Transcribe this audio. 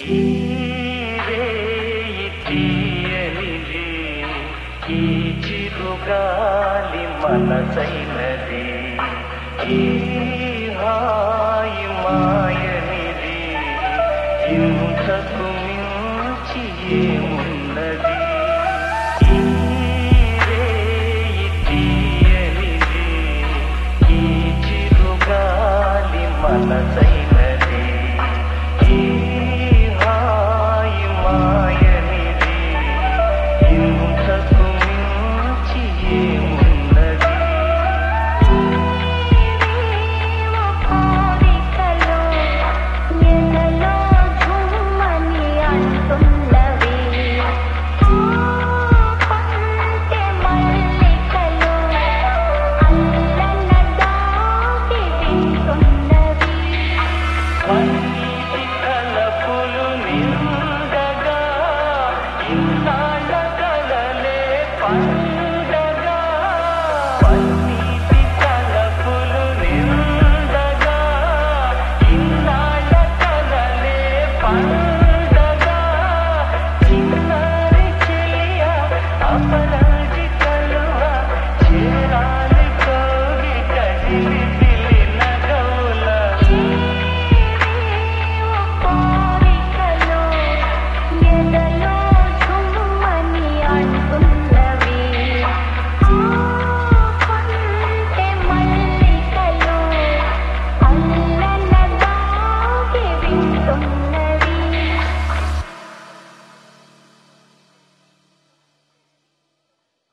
ఈ రేయి తీయనిది, ఈ చిరుగాలి మనసైనది, ఈ హాయి మాయనిది, ఇంతకు మించి ఏమున్నది. ఈ రేయి తీయనిది, ఈ చిరుగాలి మనసైనది, ఈ హాయి మాయనిది, ఇంతకు మించి ఏమున్నది. నీవేవో కోరికలు ఎదలో ఝుమ్మని అంటున్నవి, కొంటె మల్లికలు అల్లన దాగి వింటున్నవి.